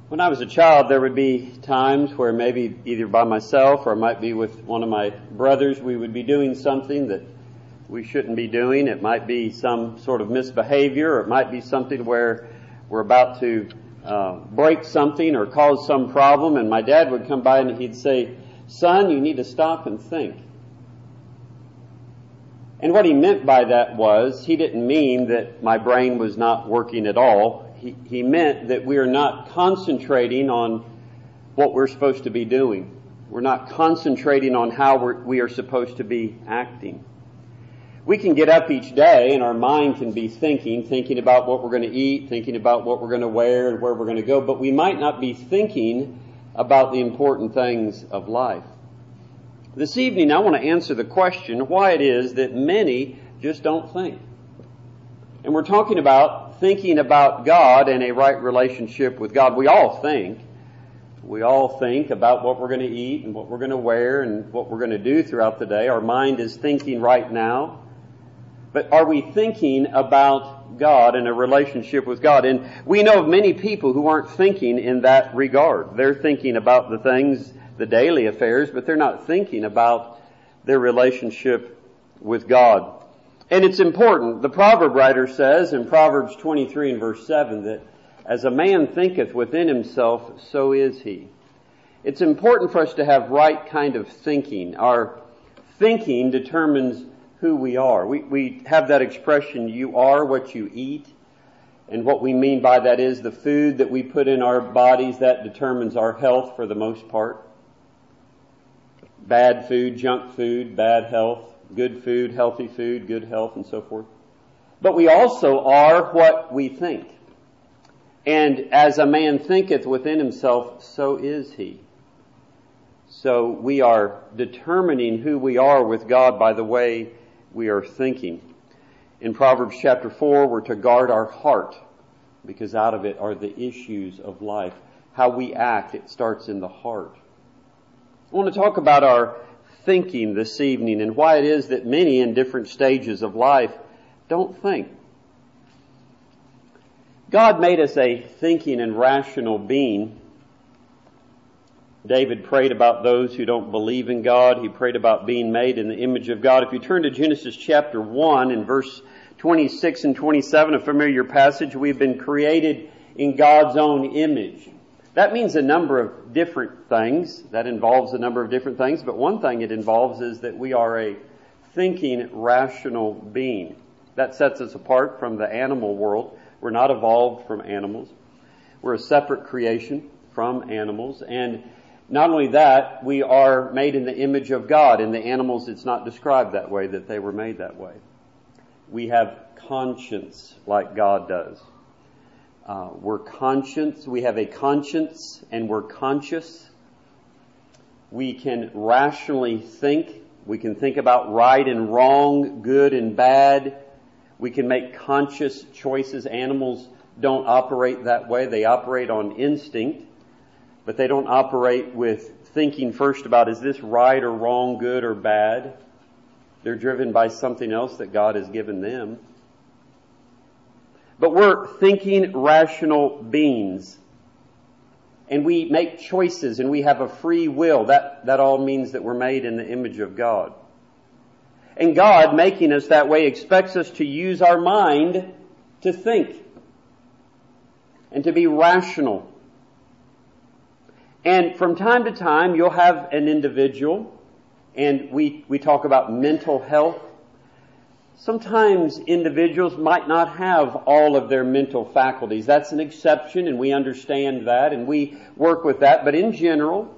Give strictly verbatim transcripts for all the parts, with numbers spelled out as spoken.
When I was a child, there would be times where maybe either by myself or I might be with one of my brothers, we would be doing something that we shouldn't be doing. It might be some sort of misbehavior, or it might be something where we're about to uh, break something or cause some problem, and my dad would come by and he'd say, "Son, you need to stop and think." And what he meant by that was, he didn't mean that my brain was not working at all. He, he meant that we are not concentrating on what we're supposed to be doing. We're not concentrating on how we're, we are supposed to be acting. We can get up each day and our mind can be thinking, thinking about what we're going to eat, thinking about what we're going to wear and where we're going to go, but we might not be thinking about the important things of life. This evening I want to answer the question why it is that many just don't think. And we're talking about thinking about God and a right relationship with God. We all think. We all think about what we're going to eat and what we're going to wear and what we're going to do throughout the day. Our mind is thinking right now. But are we thinking about God and a relationship with God? And we know of many people who aren't thinking in that regard. They're thinking about the things, the daily affairs, but they're not thinking about their relationship with God. And it's important. The proverb writer says in Proverbs twenty-three and verse seven that as a man thinketh within himself, so is he. It's important for us to have right kind of thinking. Our thinking determines who we are. We, we have that expression, you are what you eat. And what we mean by that is the food that we put in our bodies, that determines our health for the most part. Bad food, junk food, bad health. Good food, healthy food, good health, and so forth. But we also are what we think. And as a man thinketh within himself, so is he. So we are determining who we are with God by the way we are thinking. In Proverbs chapter four, we're to guard our heart, because out of it are the issues of life. How we act, it starts in the heart. I want to talk about our thinking this evening and why it is that many in different stages of life don't think. God made us a thinking and rational being. David prayed about those who don't believe in God. He prayed about being made in the image of God. If you turn to Genesis chapter one and verse twenty-six and twenty-seven, a familiar passage, we've been created in God's own image. That means a number of different things. That involves a number of different things. But one thing it involves is that we are a thinking, rational being. That sets us apart from the animal world. We're not evolved from animals. We're a separate creation from animals. And not only that, we are made in the image of God. In the animals, it's not described that way, that they were made that way. We have conscience like God does. Uh, we're conscious, we have a conscience, and we're conscious. We can rationally think. We can think about right and wrong, good and bad. We can make conscious choices. Animals don't operate that way. They operate on instinct, but they don't operate with thinking first about, is this right or wrong, good or bad? They're driven by something else that God has given them. But we're thinking, rational beings. And we make choices and we have a free will. That, that all means that we're made in the image of God. And God, making us that way, expects us to use our mind to think and to be rational. And from time to time, you'll have an individual, and we, we talk about mental health. Sometimes individuals might not have all of their mental faculties. That's an exception, and we understand that, and we work with that. But in general,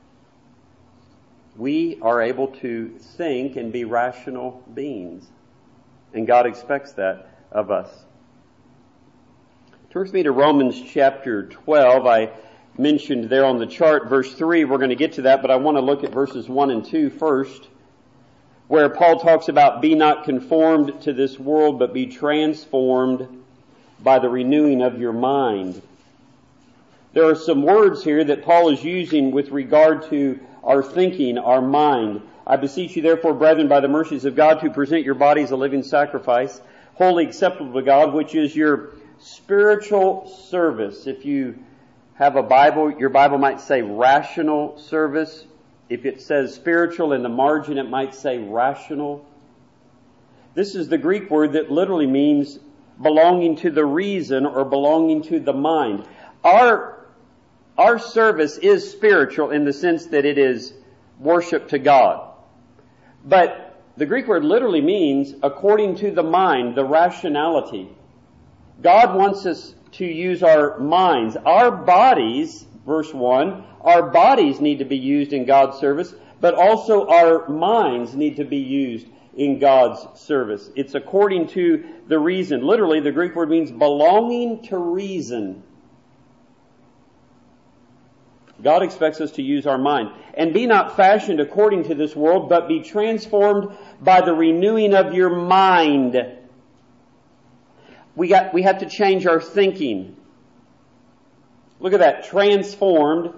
we are able to think and be rational beings. And God expects that of us. Turn with me to Romans chapter twelve. I mentioned there on the chart verse three. We're going to get to that, but I want to look at verses one and two first, where Paul talks about, be not conformed to this world, but be transformed by the renewing of your mind. There are some words here that Paul is using with regard to our thinking, our mind. I beseech you therefore, brethren, by the mercies of God, to present your bodies a living sacrifice, wholly acceptable to God, which is your spiritual service. If you have a Bible, your Bible might say rational service. If it says spiritual in the margin, it might say rational. This is the Greek word that literally means belonging to the reason or belonging to the mind. Our, our service is spiritual in the sense that it is worship to God. But the Greek word literally means according to the mind, the rationality. God wants us to use our minds. Our bodies, verse one, our bodies need to be used in God's service, but also our minds need to be used in God's service. It's according to the reason. Literally, the Greek word means belonging to reason. God expects us to use our mind. And be not fashioned according to this world, but be transformed by the renewing of your mind. We got, we have to change our thinking. Look at that. Transformed.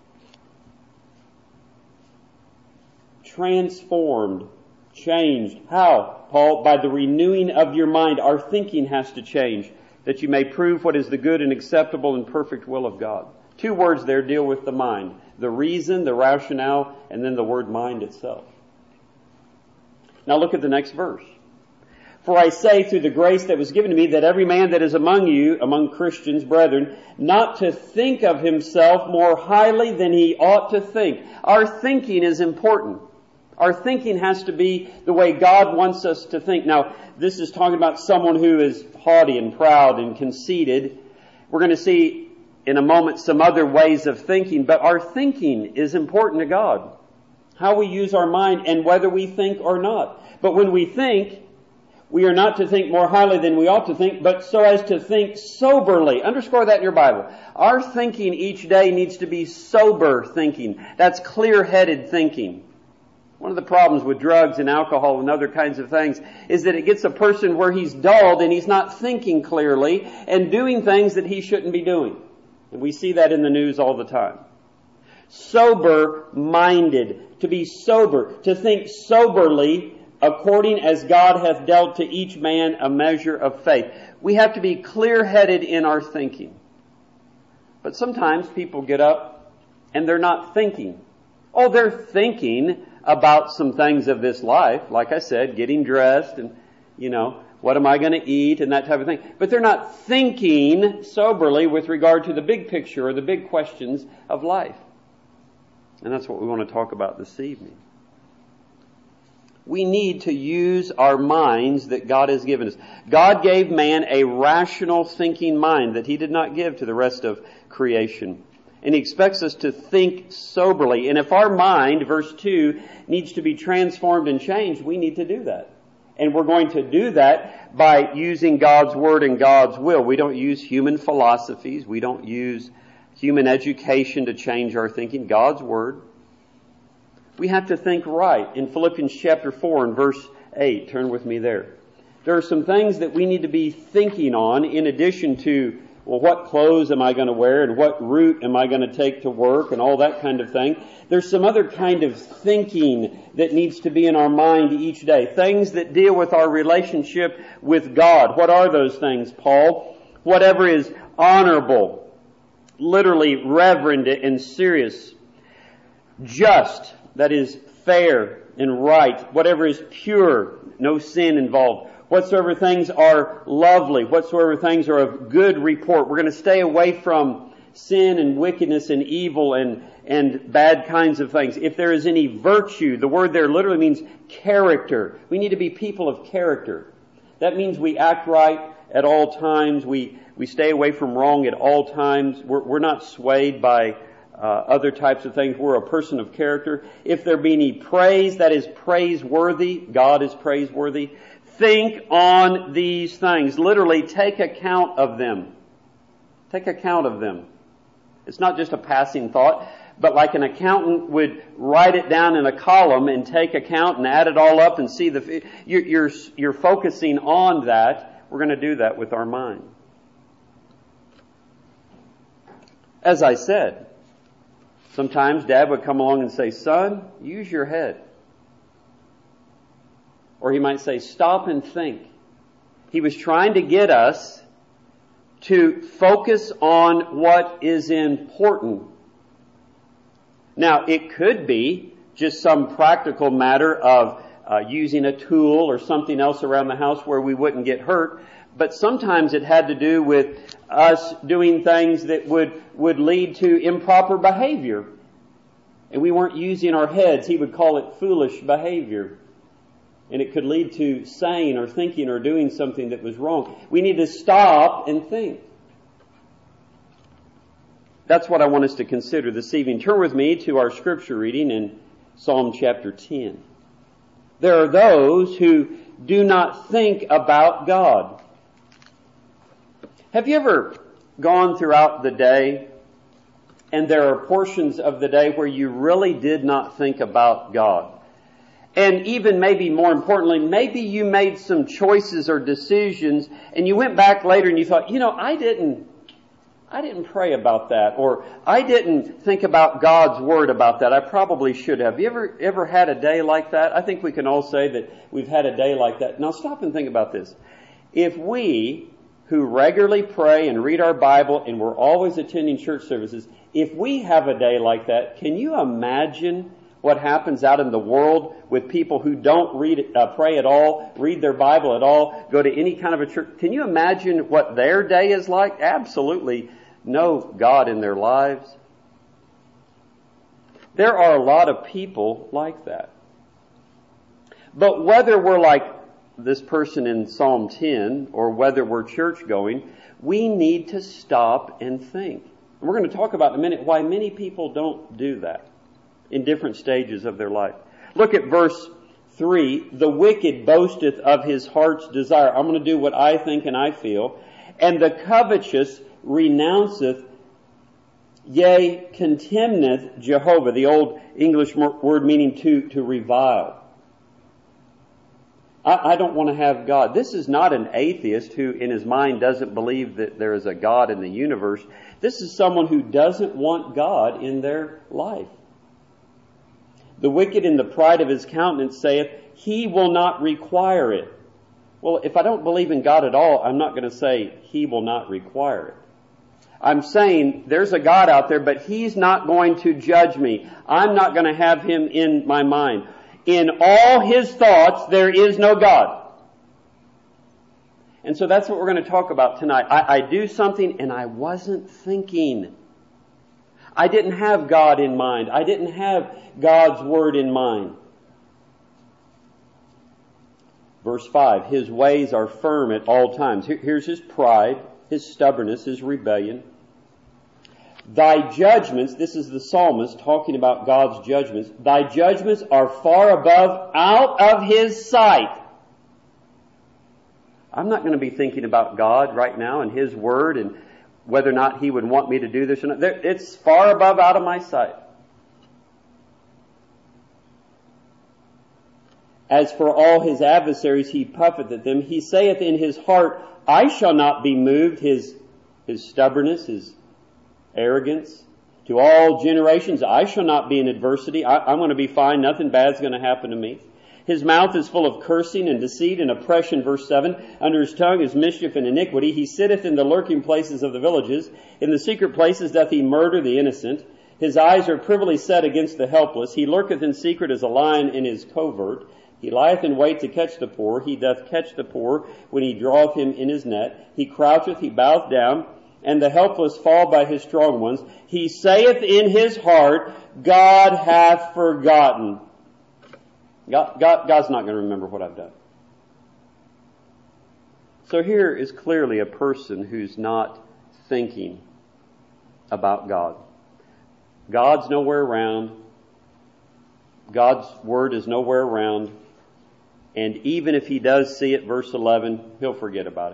Transformed. Changed. How, Paul? By the renewing of your mind. Our thinking has to change, that you may prove what is the good and acceptable and perfect will of God. Two words there deal with the mind. The reason, the rationale, and then the word mind itself. Now look at the next verse. For I say through the grace that was given to me that every man that is among you, among Christians, brethren, not to think of himself more highly than he ought to think. Our thinking is important. Our thinking has to be the way God wants us to think. Now, this is talking about someone who is haughty and proud and conceited. We're going to see in a moment some other ways of thinking, but our thinking is important to God. How we use our mind and whether we think or not. But when we think, we are not to think more highly than we ought to think, but so as to think soberly. Underscore that in your Bible. Our thinking each day needs to be sober thinking. That's clear-headed thinking. One of the problems with drugs and alcohol and other kinds of things is that it gets a person where he's dulled and he's not thinking clearly and doing things that he shouldn't be doing. And we see that in the news all the time. Sober-minded. To be sober. To think soberly according as God hath dealt to each man a measure of faith. We have to be clear-headed in our thinking. But sometimes people get up and they're not thinking. Oh, they're thinking about some things of this life. Like I said, getting dressed and, you know, what am I going to eat and that type of thing. But they're not thinking soberly with regard to the big picture or the big questions of life. And that's what we want to talk about this evening. We need to use our minds that God has given us. God gave man a rational thinking mind that He did not give to the rest of creation. And He expects us to think soberly. And if our mind, verse two, needs to be transformed and changed, we need to do that. And we're going to do that by using God's Word and God's will. We don't use human philosophies. We don't use human education to change our thinking. God's Word. We have to think right. In Philippians chapter four and verse eight, turn with me there. There are some things that we need to be thinking on in addition to, well, what clothes am I going to wear and what route am I going to take to work and all that kind of thing. There's some other kind of thinking that needs to be in our mind each day. Things that deal with our relationship with God. What are those things, Paul? Whatever is honorable, literally reverend and serious, just, that is fair and right, whatever is pure, no sin involved, whatsoever things are lovely, whatsoever things are of good report. We're going to stay away from sin and wickedness and evil and, and bad kinds of things. If there is any virtue, the word there literally means character. We need to be people of character. That means we act right at all times. We, we stay away from wrong at all times. We're, we're not swayed by Uh, other types of things. We're a person of character. If there be any praise, that is praiseworthy. God is praiseworthy. Think on these things. Literally, take account of them. Take account of them. It's not just a passing thought, but like an accountant would write it down in a column and take account and add it all up and see the. You're, you're, you're focusing on that. We're going to do that with our mind. As I said, sometimes Dad would come along and say, son, use your head. Or he might say, stop and think. He was trying to get us to focus on what is important. Now, it could be just some practical matter of uh, using a tool or something else around the house where we wouldn't get hurt, but sometimes it had to do with us doing things that would, would lead to improper behavior. And we weren't using our heads. He would call it foolish behavior. And it could lead to saying or thinking or doing something that was wrong. We need to stop and think. That's what I want us to consider this evening. Turn with me to our scripture reading in Psalm chapter ten. There are those who do not think about God. Have you ever gone throughout the day and there are portions of the day where you really did not think about God? And even maybe more importantly, maybe you made some choices or decisions and you went back later and you thought, you know, I didn't, I didn't pray about that, or I didn't think about God's Word about that. I probably should have. You ever, ever had a day like that? I think we can all say that we've had a day like that. Now stop and think about this. If we, who regularly pray and read our Bible and we're always attending church services, if we have a day like that, can you imagine what happens out in the world with people who don't read, uh, pray at all, read their Bible at all, go to any kind of a church? Can you imagine what their day is like? Absolutely no God in their lives. There are a lot of people like that. But whether we're like this person in Psalm ten or whether we're church going, we need to stop and think. And we're going to talk about in a minute why many people don't do that in different stages of their life. Look at verse three. The wicked boasteth of his heart's desire. I'm going to do what I think and I feel. And the covetous renounceth, yea, contemneth Jehovah. The old English word meaning to, to revile. I, I don't want to have God. This is not an atheist who in his mind doesn't believe that there is a God in the universe. This is someone who doesn't want God in their life. The wicked in the pride of his countenance saith, he will not require it. Well, if I don't believe in God at all, I'm not going to say he will not require it. I'm saying there's a God out there, but he's not going to judge me. I'm not going to have him in my mind. In all his thoughts, there is no God. And so that's what we're going to talk about tonight. I, I do something and I wasn't thinking. I didn't have God in mind. I didn't have God's Word in mind. Verse five, his ways are firm at all times. Here's his pride, his stubbornness, his rebellion. Thy judgments, this is the psalmist talking about God's judgments, thy judgments are far above, out of his sight. I'm not going to be thinking about God right now and his Word and whether or not he would want me to do this or not. It's far above, out of my sight. As for all his adversaries, he puffeth at them. He saith in his heart, I shall not be moved. His, his stubbornness, his arrogance. To all generations, I shall not be in adversity. I, I'm going to be fine. Nothing bad's going to happen to me. His mouth is full of cursing and deceit and oppression. Verse seven, under his tongue is mischief and iniquity. He sitteth in the lurking places of the villages. In the secret places doth he murder the innocent. His eyes are privily set against the helpless. He lurketh in secret as a lion in his covert. He lieth in wait to catch the poor. He doth catch the poor when he draweth him in his net. He croucheth, he boweth down, and the helpless fall by his strong ones. He saith in his heart, God hath forgotten. God, God, God's not going to remember what I've done. So here is clearly a person who's not thinking about God. God's nowhere around. God's Word is nowhere around. And even if he does see it, verse eleven, he'll forget about it.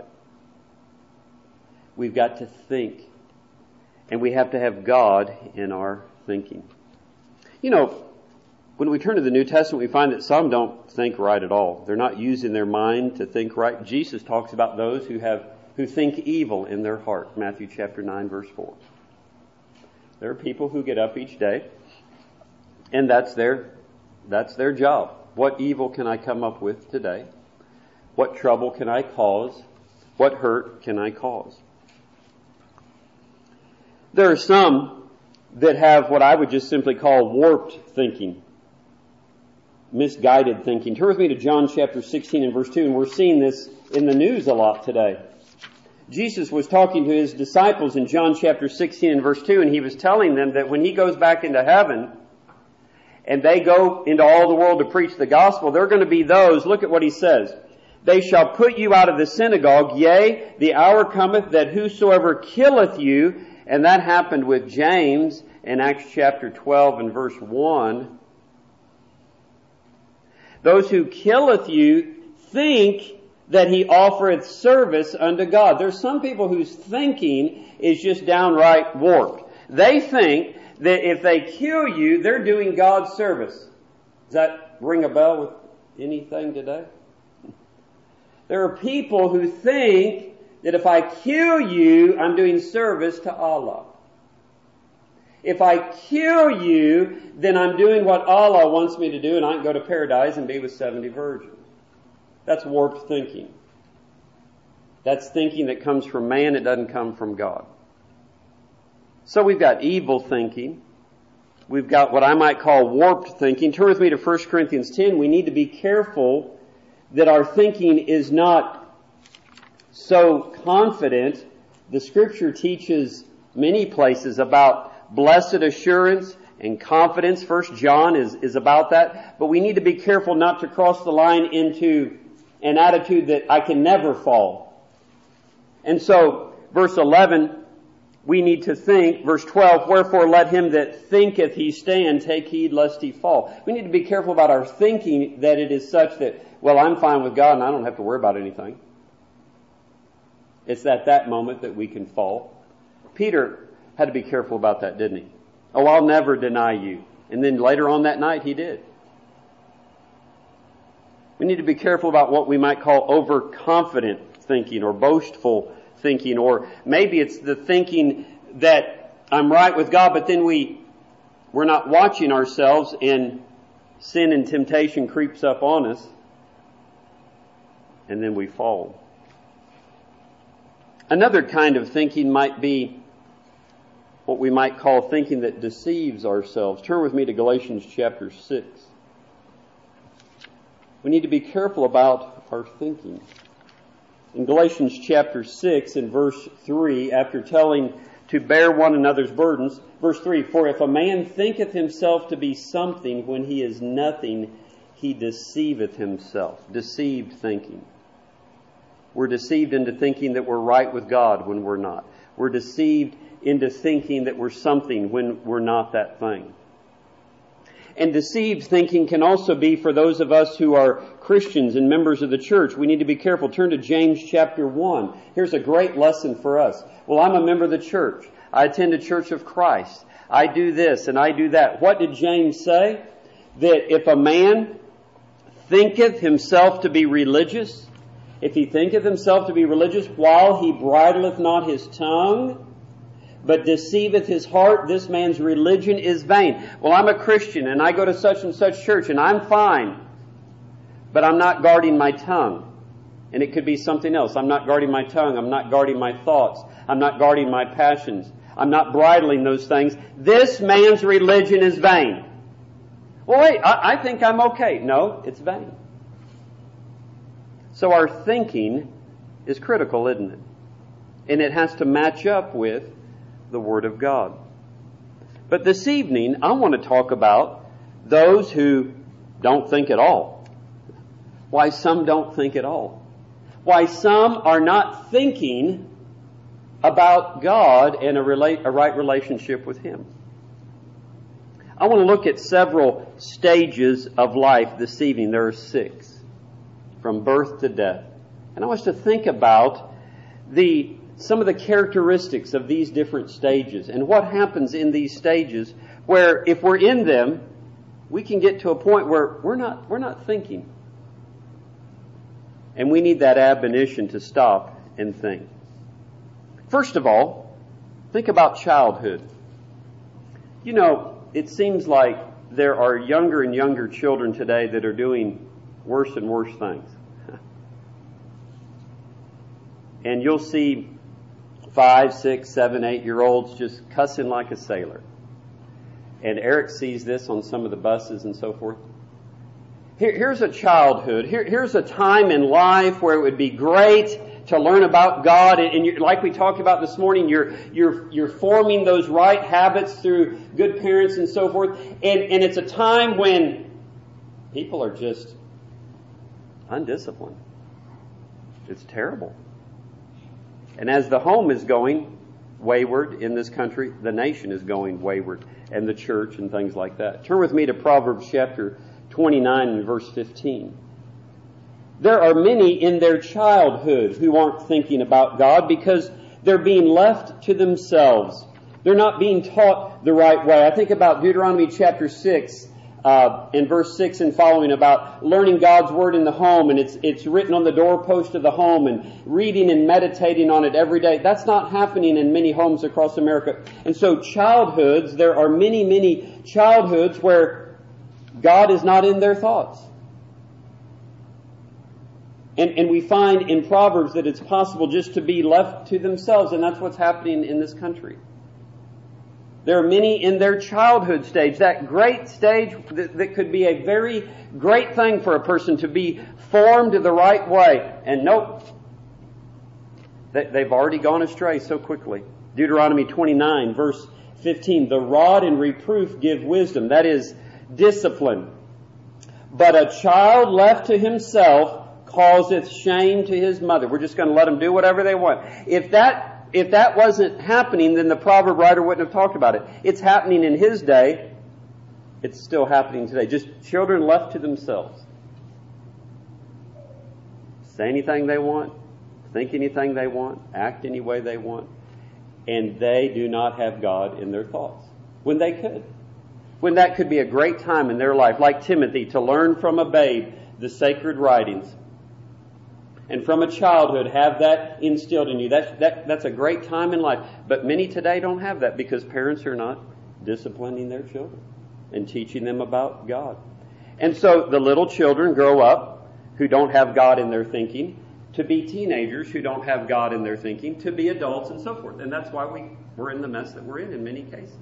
We've got to think. And we have to have God in our thinking. You know, when we turn to the New Testament, we find that some don't think right at all. They're not using their mind to think right. Jesus talks about those who have who think evil in their heart. Matthew chapter nine, verse four. There are people who get up each day, and that's their that's their job. What evil can I come up with today? What trouble can I cause? What hurt can I cause? There are some that have what I would just simply call warped thinking, misguided thinking. Turn with me to John chapter sixteen and verse two, and we're seeing this in the news a lot today. Jesus was talking to his disciples in John chapter sixteen and verse two, and he was telling them that when he goes back into heaven and they go into all the world to preach the gospel, they're going to be those, look at what he says, they shall put you out of the synagogue, yea, the hour cometh that whosoever killeth you, and that happened with James in Acts chapter twelve and verse one. Those who killeth you think that he offereth service unto God. There's some people whose thinking is just downright warped. They think that if they kill you, they're doing God's service. Does that ring a bell with anything today? There are people who think that if I kill you, I'm doing service to Allah. If I kill you, then I'm doing what Allah wants me to do, and I can go to paradise and be with seventy virgins. That's warped thinking. That's thinking that comes from man. It doesn't come from God. So we've got evil thinking. We've got what I might call warped thinking. Turn with me to First Corinthians ten. We need to be careful that our thinking is not so confident. The Scripture teaches many places about blessed assurance and confidence. First John is, is about that. But we need to be careful not to cross the line into an attitude that I can never fall. And so, verse eleven, we need to think, verse twelve, wherefore let him that thinketh he stand take heed lest he fall. We need to be careful about our thinking that it is such that, well, I'm fine with God and I don't have to worry about anything. It's at that moment that we can fall. Peter had to be careful about that, didn't he? Oh, I'll never deny you. And then later on that night, he did. We need to be careful about what we might call overconfident thinking or boastful thinking, or maybe it's the thinking that I'm right with God, but then we, we're not watching ourselves and sin and temptation creeps up on us and then we fall. Another kind of thinking might be what we might call thinking that deceives ourselves. Turn with me to Galatians chapter six. We need to be careful about our thinking. In Galatians chapter six and verse three, after telling to bear one another's burdens, verse three, for if a man thinketh himself to be something when he is nothing, he deceiveth himself. Deceived thinking. We're deceived into thinking that we're right with God when we're not. We're deceived into thinking that we're something when we're not that thing. And deceived thinking can also be for those of us who are Christians and members of the church. We need to be careful. Turn to James chapter one. Here's a great lesson for us. Well, I'm a member of the church. I attend a church of Christ. I do this and I do that. What did James say? That if a man thinketh himself to be religious, if he thinketh himself to be religious while he bridleth not his tongue, but deceiveth his heart, this man's religion is vain. Well, I'm a Christian and I go to such and such church and I'm fine, but I'm not guarding my tongue. And it could be something else. I'm not guarding my tongue. I'm not guarding my thoughts. I'm not guarding my passions. I'm not bridling those things. This man's religion is vain. Well, wait, I, I think I'm okay. No, it's vain. So our thinking is critical, isn't it? And it has to match up with the Word of God. But this evening, I want to talk about those who don't think at all. Why some don't think at all. Why some are not thinking about God and a, rela- a right relationship with Him. I want to look at several stages of life this evening. There are six. From birth to death. And I want us to think about the some of the characteristics of these different stages and what happens in these stages where if we're in them, we can get to a point where we're not we're not thinking. And we need that admonition to stop and think. First of all, think about childhood. You know, it seems like there are younger and younger children today that are doing worse and worse things. And you'll see five, six, seven, eight-year-olds just cussing like a sailor. And Eric sees this on some of the buses and so forth. Here, here's a childhood. Here, here's a time in life where it would be great to learn about God, and, and you're, like we talked about this morning, you're you're you're forming those right habits through good parents and so forth. And and it's a time when people are just undisciplined. It's terrible. And as the home is going wayward in this country, the nation is going wayward, and the church and things like that. Turn with me to Proverbs chapter twenty-nine and verse fifteen. There are many in their childhood who aren't thinking about God because they're being left to themselves. They're not being taught the right way. I think about Deuteronomy chapter six, uh, in verse six and following, about learning God's Word in the home, and it's it's written on the doorpost of the home, and reading and meditating on it every day. That's not happening in many homes across America. And so childhoods, there are many, many childhoods where God is not in their thoughts. And, and we find in Proverbs that it's possible just to be left to themselves, and that's what's happening in this country. There are many in their childhood stage, that great stage that, that could be a very great thing for a person to be formed the right way. And nope, they, they've already gone astray so quickly. Deuteronomy twenty-nine, verse fifteen, the rod and reproof give wisdom, that is discipline. But a child left to himself causeth shame to his mother. We're just going to let them do whatever they want. If that if that wasn't happening, then the proverb writer wouldn't have talked about it. It's happening in his day. It's still happening today. Just children left to themselves. Say anything they want, think anything they want, act any way they want, and they do not have God in their thoughts when they could. When that could be a great time in their life, like Timothy, to learn from a babe the sacred writings. And from a childhood, have that instilled in you. That's, that, that's a great time in life. But many today don't have that because parents are not disciplining their children and teaching them about God. And so the little children grow up who don't have God in their thinking, to be teenagers who don't have God in their thinking, to be adults and so forth. And that's why we, we're in the mess that we're in in many cases.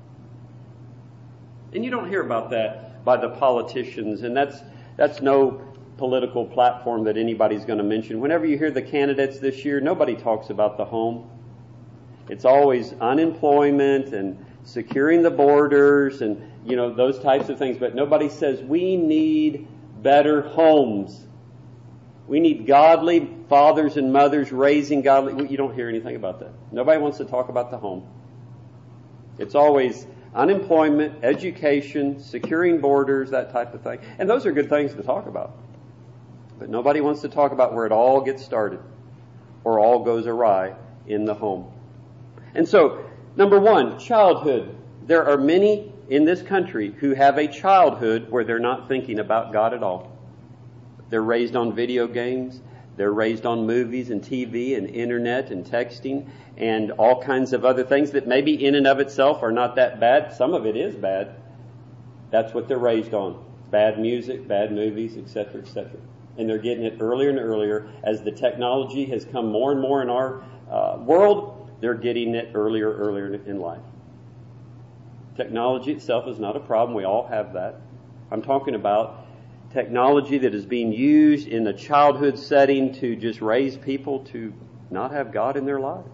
And you don't hear about that by the politicians, and that's that's no political platform that anybody's going to mention. Whenever you hear the candidates this year, nobody talks about the home. It's always unemployment and securing the borders and, you know, those types of things. But nobody says we need better homes. We need godly fathers and mothers raising godly. You don't hear anything about that. Nobody wants to talk about the home. It's always unemployment, education, securing borders, that type of thing. And those are good things to talk about. But nobody wants to talk about where it all gets started or all goes awry in the home. And so, number one, childhood. There are many in this country who have a childhood where they're not thinking about God at all. They're raised on video games. They're raised on movies and T V and internet and texting and all kinds of other things that maybe in and of itself are not that bad. Some of it is bad. That's what they're raised on. Bad music, bad movies, et cetera, et cetera. And they're getting it earlier and earlier. As the technology has come more and more in our uh, world, they're getting it earlier and earlier in life. Technology itself is not a problem. We all have that. I'm talking about technology that is being used in a childhood setting to just raise people to not have God in their lives.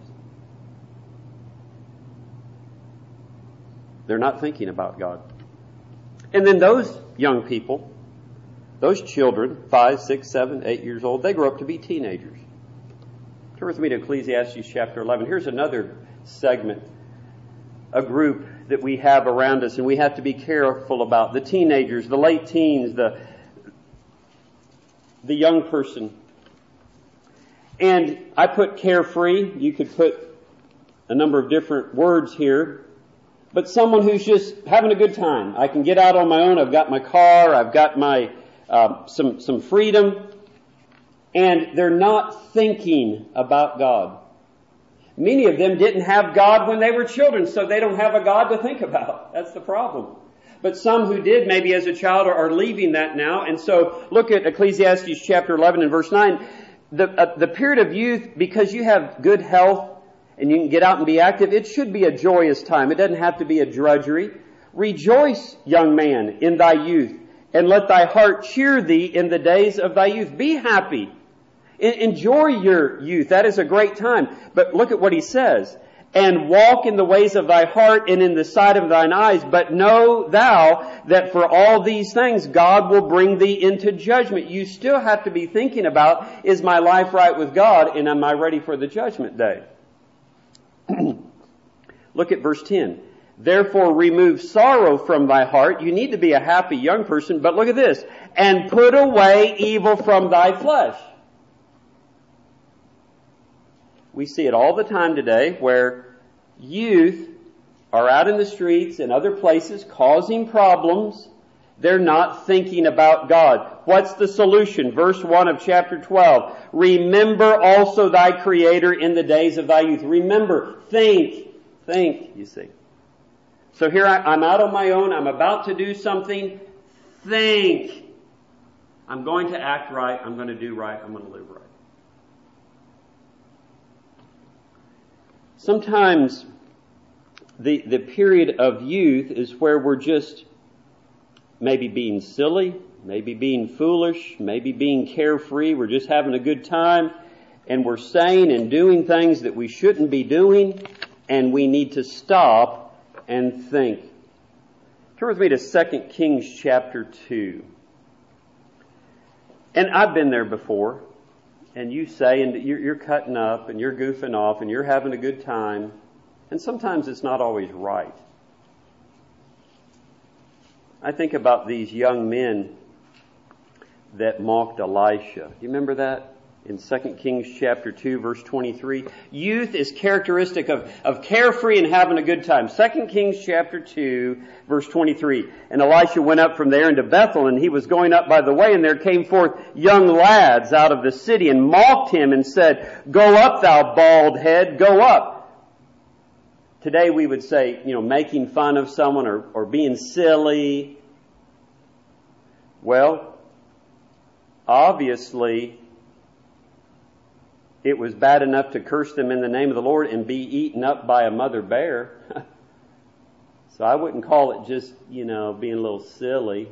They're not thinking about God. And then those young people, those children, five, six, seven, eight years old, they grow up to be teenagers. Turn with me to Ecclesiastes chapter eleven. Here's another segment, a group that we have around us and we have to be careful about. The teenagers, the late teens, the the young person. And I put carefree. You could put a number of different words here. But someone who's just having a good time. I can get out on my own. I've got my car. I've got my uh, some some freedom. And they're not thinking about God. Many of them didn't have God when they were children, so they don't have a God to think about. That's the problem. But some who did, maybe as a child, are leaving that now. And so look at Ecclesiastes chapter eleven and verse nine. The, uh, the period of youth, because you have good health and you can get out and be active, it should be a joyous time. It doesn't have to be a drudgery. Rejoice, young man, in thy youth, and let thy heart cheer thee in the days of thy youth. Be happy. Enjoy your youth. That is a great time. But look at what he says. And walk in the ways of thy heart and in the sight of thine eyes. But know thou that for all these things God will bring thee into judgment. You still have to be thinking about, is my life right with God, and am I ready for the judgment day? Look at verse ten. Therefore remove sorrow from thy heart. You need to be a happy young person, but look at this. And put away evil from thy flesh. We see it all the time today where youth are out in the streets and other places causing problems. They're not thinking about God. What's the solution? Verse one of chapter twelve. Remember also thy Creator in the days of thy youth. Remember, think, think, you see. So here I, I'm out on my own. I'm about to do something. Think. I'm going to act right. I'm going to do right. I'm going to live right. Sometimes the, the period of youth is where we're just maybe being silly, maybe being foolish, maybe being carefree. We're just having a good time, and we're saying and doing things that we shouldn't be doing, and we need to stop and think. Turn with me to Second Kings chapter two. And I've been there before. And you say, and you're, you're cutting up, and you're goofing off, and you're having a good time. And sometimes it's not always right. I think about these young men that mocked Elisha. Do you remember that? In Second Kings chapter two, verse twenty-three. Youth is characteristic of, of carefree and having a good time. Second Kings chapter two, verse twenty-three. And Elisha went up from there into Bethel, and he was going up by the way, and there came forth young lads out of the city and mocked him and said, Go up, thou bald head, go up. Today we would say, you know, making fun of someone or, or being silly. Well, obviously, it was bad enough to curse them in the name of the Lord and be eaten up by a mother bear. So I wouldn't call it just, you know, being a little silly.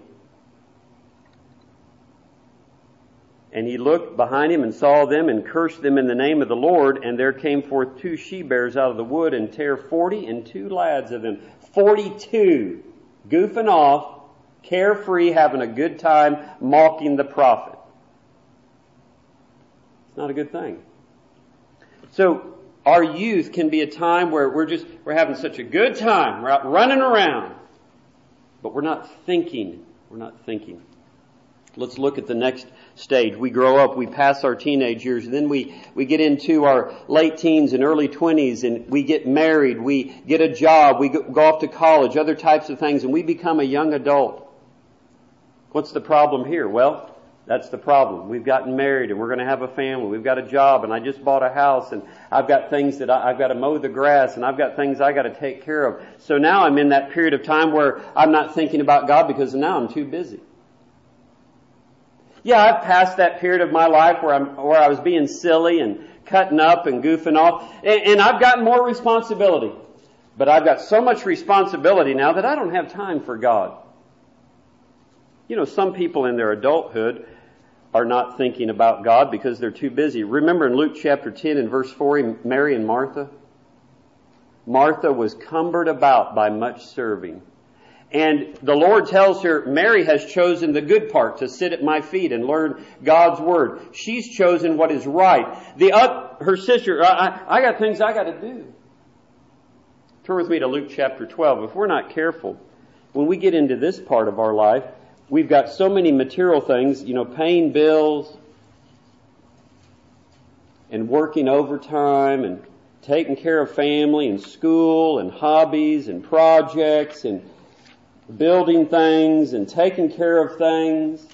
And he looked behind him and saw them and cursed them in the name of the Lord. And there came forth two she-bears out of the wood and tare forty and two lads of them. Forty-two, goofing off, carefree, having a good time, mocking the prophet. It's not a good thing. So our youth can be a time where we're just, we're having such a good time. We're out running around. But we're not thinking. We're not thinking. Let's look at the next stage. We grow up, we pass our teenage years, then we, we get into our late teens and early twenties, and we get married, we get a job, we go, go off to college, other types of things, and we become a young adult. What's the problem here? Well, that's the problem. We've gotten married and we're going to have a family. We've got a job and I just bought a house and I've got things that I, I've got to mow the grass and I've got things I got to take care of. So now I'm in that period of time where I'm not thinking about God because now I'm too busy. Yeah, I've passed that period of my life where I'm, where I was being silly and cutting up and goofing off, and, and I've gotten more responsibility. But I've got so much responsibility now that I don't have time for God. You know, some people in their adulthood are not thinking about God because they're too busy. Remember in Luke chapter ten and verse four, Mary and Martha? Martha was cumbered about by much serving. And the Lord tells her, Mary has chosen the good part, to sit at my feet and learn God's Word. She's chosen what is right. The uh, her sister, I, I got things I got to do. Turn with me to Luke chapter twelve. If we're not careful, when we get into this part of our life, we've got so many material things, you know, paying bills and working overtime and taking care of family and school and hobbies and projects and building things and taking care of things.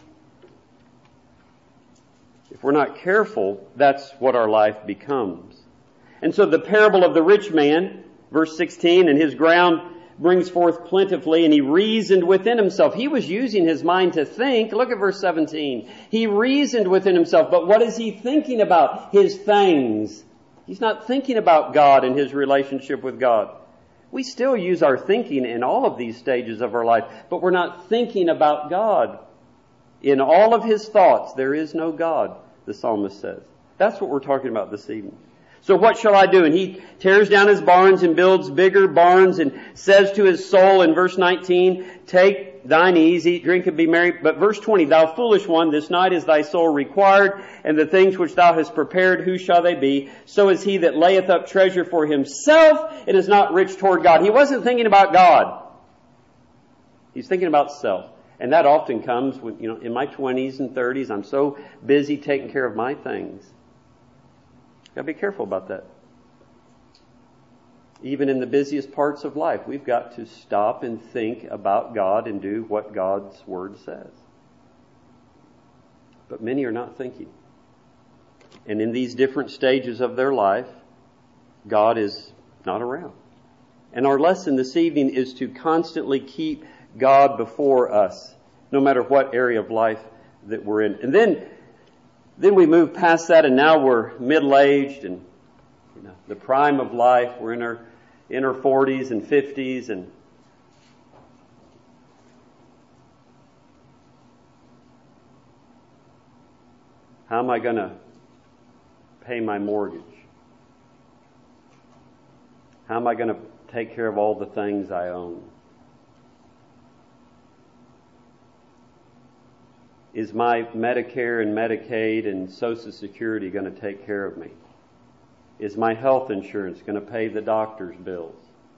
If we're not careful, that's what our life becomes. And so the parable of the rich man, verse sixteen, and his ground brings forth plentifully, and he reasoned within himself. He was using his mind to think. Look at verse seventeen. He reasoned within himself, but what is he thinking about? His things. He's not thinking about God and his relationship with God. We still use our thinking in all of these stages of our life, but we're not thinking about God. In all of his thoughts, there is no God, the psalmist says. That's what we're talking about this evening. So what shall I do? And he tears down his barns and builds bigger barns and says to his soul in verse nineteen, take thine ease, eat, drink, and be merry. But verse twenty, thou foolish one, this night is thy soul required, and the things which thou hast prepared, who shall they be? So is he that layeth up treasure for himself and is not rich toward God. He wasn't thinking about God. He's thinking about self. And that often comes when, you know, in my twenties and thirties, I'm so busy taking care of my things. Got to be careful about that. Even in the busiest parts of life, we've got to stop and think about God and do what God's Word says. But many are not thinking. And in these different stages of their life, God is not around. And our lesson this evening is to constantly keep God before us, no matter what area of life that we're in. And then Then we move past that, and now we're middle-aged and, you know, the prime of life. We're in our in our forties and fifties, and how am I going to pay my mortgage? How am I going to take care of all the things I own? Is my Medicare and Medicaid and Social Security going to take care of me? Is my health insurance going to pay the doctor's bills?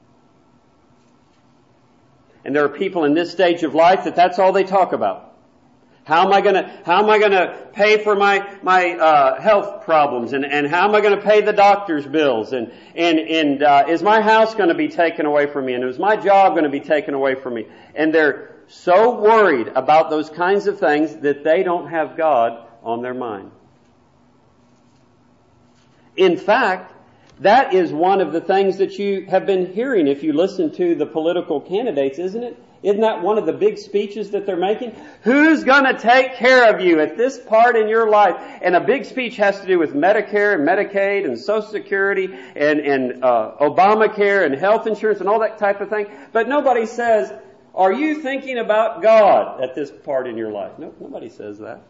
And there are people in this stage of life that that's all they talk about. How am I going to, how am I going to pay for my, my, uh, health problems? And, and how am I going to pay the doctor's bills? And, and, and, uh, is my house going to be taken away from me? And is my job going to be taken away from me? And they're so worried about those kinds of things that they don't have God on their mind. In fact, that is one of the things that you have been hearing if you listen to the political candidates, isn't it? Isn't that one of the big speeches that they're making? Who's going to take care of you at this part in your life? And a big speech has to do with Medicare and Medicaid and Social Security and, and uh, Obamacare and health insurance and all that type of thing. But nobody says, are you thinking about God at this part in your life? No, nobody says that.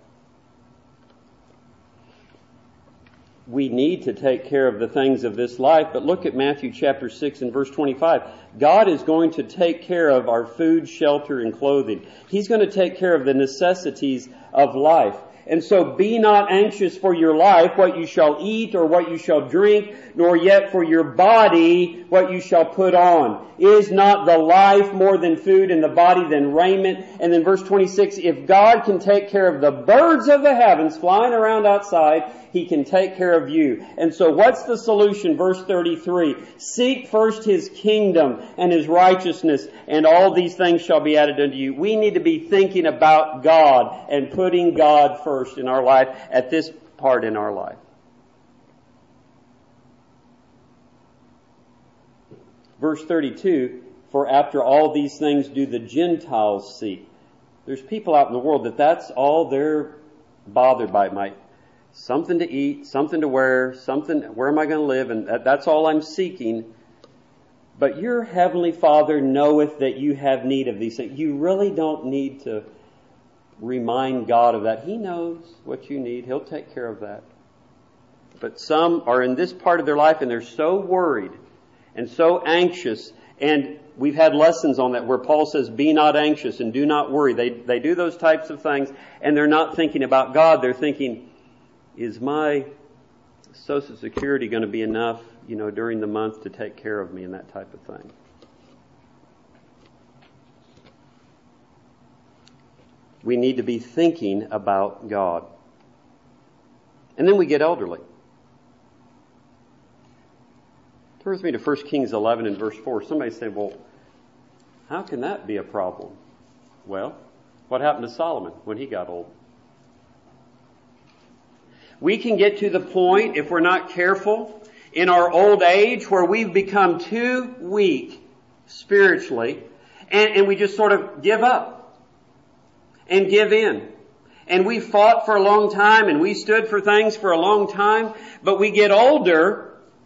We need to take care of the things of this life, but look at Matthew chapter six and verse twenty-five. God is going to take care of our food, shelter, and clothing. He's going to take care of the necessities of life. And so be not anxious for your life, what you shall eat or what you shall drink, nor yet for your body, what you shall put on. Is not the life more than food and the body than raiment? And then verse twenty-six, if God can take care of the birds of the heavens flying around outside, He can take care of you. And so what's the solution? Verse thirty-three, seek first His kingdom and His righteousness, and all these things shall be added unto you. We need to be thinking about God and putting God first in our life at this part in our life. Verse thirty-two, for after all these things do the Gentiles seek. There's people out in the world that that's all they're bothered by. My, something to eat, something to wear, something, where am I going to live? And that, that's all I'm seeking. But your heavenly Father knoweth that you have need of these things. You really don't need to remind God of that. He knows what you need. He'll take care of that. But some are in this part of their life and they're so worried and so anxious, and we've had lessons on that where Paul says, be not anxious and do not worry. They they do those types of things, and they're not thinking about God. They're thinking, is my Social Security going to be enough, you know, during the month to take care of me, and that type of thing. We need to be thinking about God. And then we get elderly. Turn with me to First Kings eleven and verse four. Somebody say, well, how can that be a problem? Well, what happened to Solomon when he got old? We can get to the point, if we're not careful, in our old age where we've become too weak spiritually, and, and we just sort of give up and give in. And we fought for a long time and we stood for things for a long time, but we get older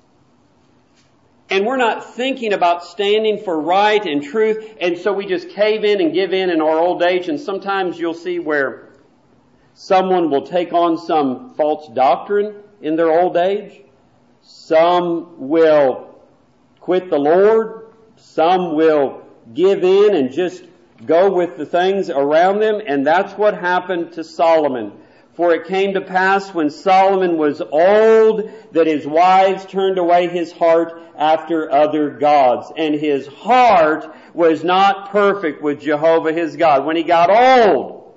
And we're not thinking about standing for right and truth, and so we just cave in and give in in our old age. And sometimes you'll see where someone will take on some false doctrine in their old age. Some will quit the Lord. Some will give in and just go with the things around them. And that's what happened to Solomon. For it came to pass when Solomon was old that his wives turned away his heart after other gods. And his heart was not perfect with Jehovah his God. When he got old.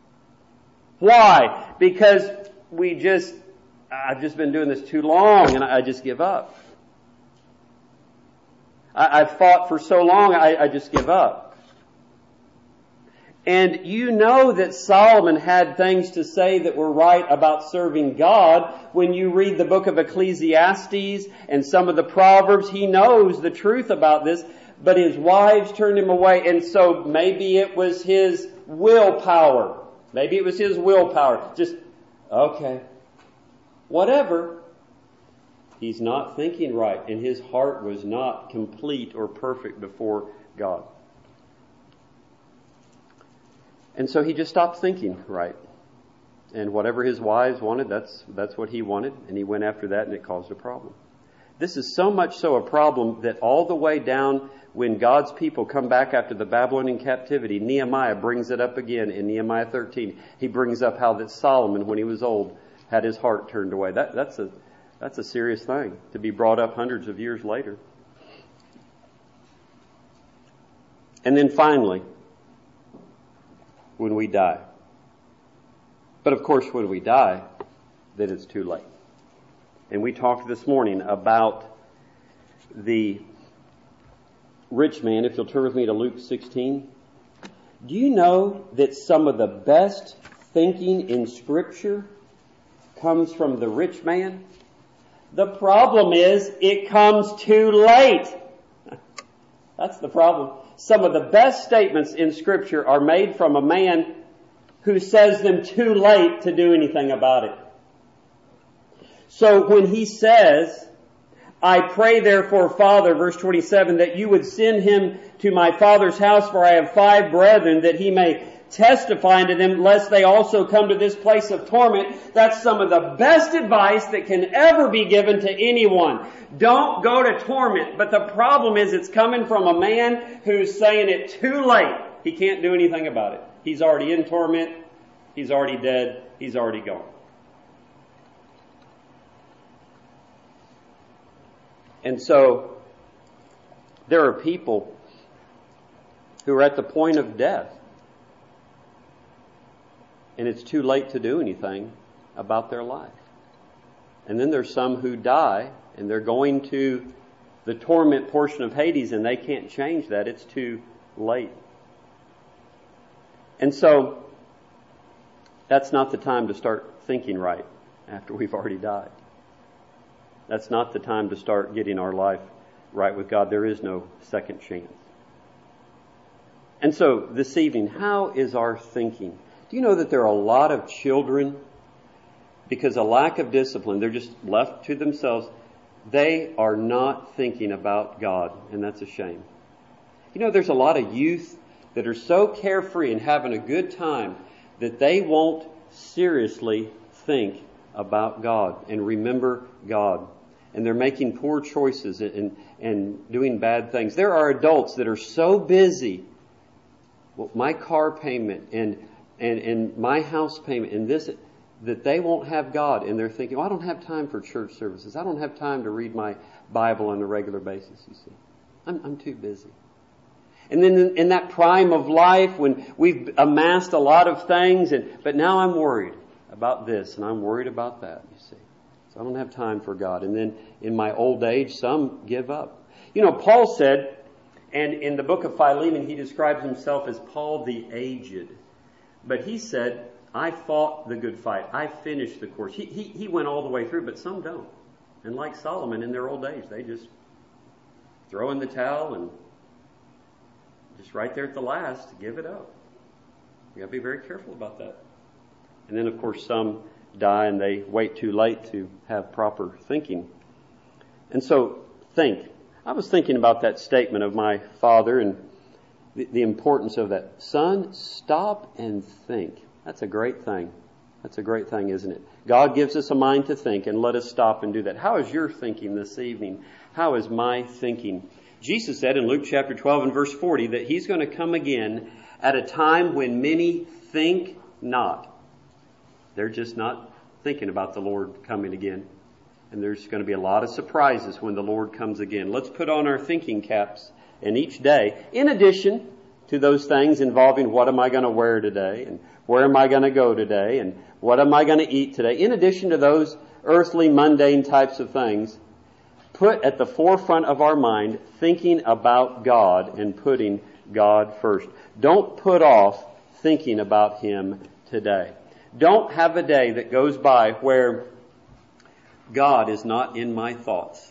Why? Because we just, I've just been doing this too long and I just give up. I, I've fought for so long, I, I just give up. And you know that Solomon had things to say that were right about serving God. When you read the book of Ecclesiastes and some of the Proverbs, he knows the truth about this, but his wives turned him away. And so maybe it was his willpower. Maybe it was his willpower. Just, okay, whatever. He's not thinking right, and his heart was not complete or perfect before God. And so he just stopped thinking right. And whatever his wives wanted, that's that's what he wanted. And he went after that, and it caused a problem. This is so much so a problem that all the way down when God's people come back after the Babylonian captivity, Nehemiah brings it up again in Nehemiah thirteen. He brings up how that Solomon, when he was old, had his heart turned away. That, that's a that's a serious thing to be brought up hundreds of years later. And then finally, when we die. But of course, when we die, then it's too late. And we talked this morning about the rich man. If you'll turn with me to Luke sixteen. Do you know that some of the best thinking in Scripture comes from the rich man? The problem is it comes too late. That's the problem. Some of the best statements in Scripture are made from a man who says them too late to do anything about it. So when he says, I pray therefore, Father, verse twenty-seven, that you would send him to my father's house, for I have five brethren, that he may testify unto them, lest they also come to this place of torment. That's some of the best advice that can ever be given to anyone. Don't go to torment. But the problem is it's coming from a man who's saying it too late. He can't do anything about it. He's already in torment. He's already dead. He's already gone. And so there are people who are at the point of death. And it's too late to do anything about their life. And then there's some who die and they're going to the torment portion of Hades and they can't change that. It's too late. And so that's not the time to start thinking right after we've already died. That's not the time to start getting our life right with God. There is no second chance. And so this evening, how is our thinking? Do you know that there are a lot of children, because of lack of discipline, they're just left to themselves, they are not thinking about God, and that's a shame. You know, there's a lot of youth that are so carefree and having a good time that they won't seriously think about God and remember God. And they're making poor choices and, and doing bad things. There are adults that are so busy. Well, my car payment and And, and my house payment and this, that they won't have God. And they're thinking, well, I don't have time for church services. I don't have time to read my Bible on a regular basis, you see. I'm, I'm too busy. And then in, in that prime of life when we've amassed a lot of things, and but now I'm worried about this and I'm worried about that, you see. So I don't have time for God. And then in my old age, some give up. You know, Paul said, and in the book of Philemon, he describes himself as Paul the aged. But he said, I fought the good fight. I finished the course. He, he, he went all the way through, but some don't. And like Solomon in their old age, they just throw in the towel and just right there at the last, give it up. You got to be very careful about that. And then, of course, some die and they wait too late to have proper thinking. And so, think. I was thinking about that statement of my father and the, the importance of that. Son, stop and think. That's a great thing. That's a great thing, isn't it? God gives us a mind to think, and let us stop and do that. How is your thinking this evening? How is my thinking? Jesus said in Luke chapter twelve and verse forty that He's going to come again at a time when many think not. They're just not thinking about the Lord coming again. And there's going to be a lot of surprises when the Lord comes again. Let's put on our thinking caps and each day, in addition to those things involving what am I going to wear today and where am I going to go today and what am I going to eat today, in addition to those earthly, mundane types of things, put at the forefront of our mind thinking about God and putting God first. Don't put off thinking about Him today. Don't have a day that goes by where God is not in my thoughts.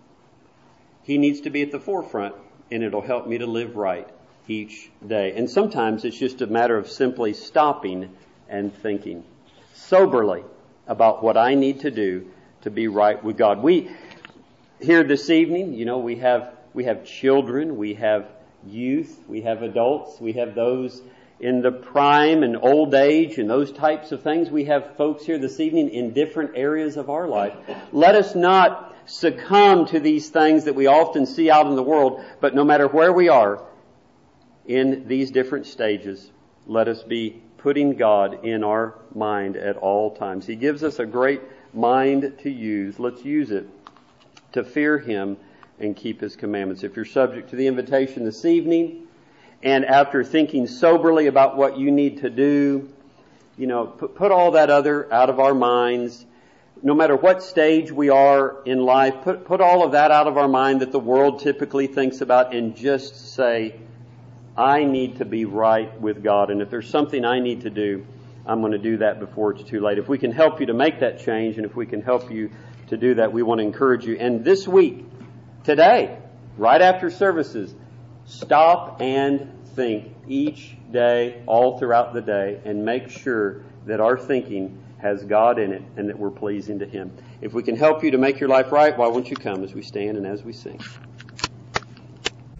He needs to be at the forefront, and it'll help me to live right each day. And sometimes it's just a matter of simply stopping and thinking soberly about what I need to do to be right with God. We, here this evening, you know, we have, we have children, we have youth, we have adults, we have those in the prime and old age and those types of things. We have folks here this evening in different areas of our life. Let us not succumb to these things that we often see out in the world, but no matter where we are in these different stages, let us be putting God in our mind at all times. He gives us a great mind to use. Let's use it to fear Him and keep His commandments. If you're subject to the invitation this evening, and after thinking soberly about what you need to do, you know, put, put all that other out of our minds. No matter what stage we are in life, put, put all of that out of our mind that the world typically thinks about, and just say, I need to be right with God. And if there's something I need to do, I'm going to do that before it's too late. If we can help you to make that change, and if we can help you to do that, we want to encourage you. And this week, today, right after services, stop and think each day, all throughout the day, and make sure that our thinking has God in it and that we're pleasing to Him. If we can help you to make your life right, why won't you come as we stand and as we sing?